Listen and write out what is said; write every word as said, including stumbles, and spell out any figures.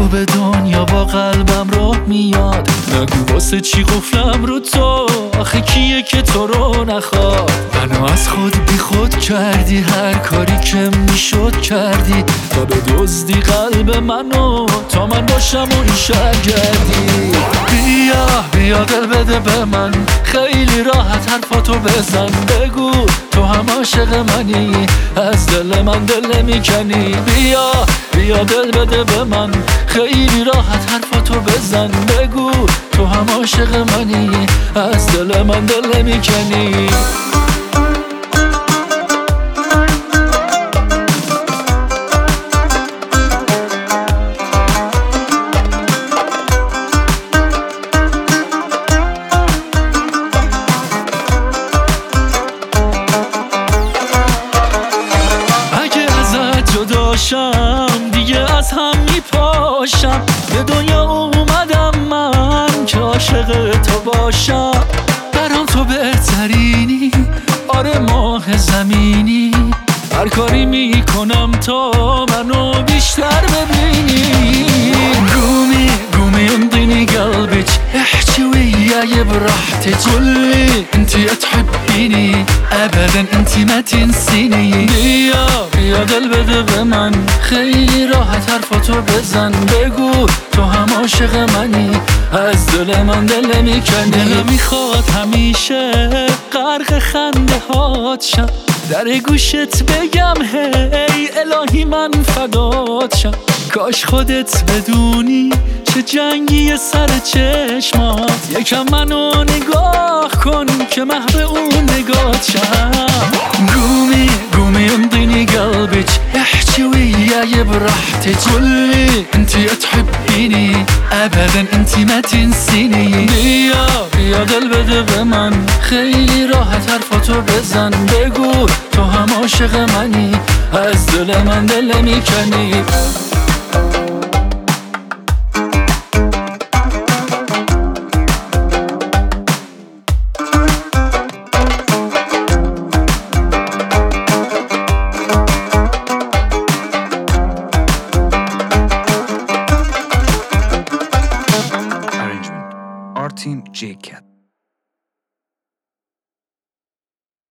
به دنیا با قلبم راه میاد. نگو واسه چی قفلم رو تو، آخه کیه که تو رو نخواد. منو از خود بی خود کردی، هر کاری که میشد کردی تا به دزدی قلب منو، تا من باشم و این شهر گردی. بیا بیا دل بده به من، خیلی راحت حرفاتو بزن. بگو تو هم عاشق منی، از دل من دل نمیکنی. بیا بیا دل بده به من، خیلی راحت حرفاتو بزن. بگو تو هم عاشق منی، از دل من دل نمیکنی. جداشم دیگه از هم میپاشم، به دنیا اومدم من که عاشق تو باشم. برام تو بهترینی، آره ماه زمینی. هر کاری میکنم تا منو بیشتر ببینی. قومي قومي انطيني قلبك، احكي وياي براحتك. قولي انتي تحبيني ابدا، انتي ما تنسيني. بیا بیا دل بده به من، خیلی راحت حرفاتو بزن. بگو تو هم عاشق منی، از دل من دل نمیکنی. دلم میخواد همیشه غرق خنده هات شم، در گوشت بگم هی الهی من فدات شم. کاش خودت بدونی چه جنگی سر چشمات. یکم منو نگاه کن که محو اون نگات شم. قومي قومي انطيني قلبك، احكي وياي براحتك. قولي انتي تحبيني ابدا، انتي ما تنسيني. بیا بیا دل بده به من، خیلی راحت حرفاتو بزن. بگو تو هم عاشق منی، از دل من دل نمیکنی. Arrangement Artin J Cat.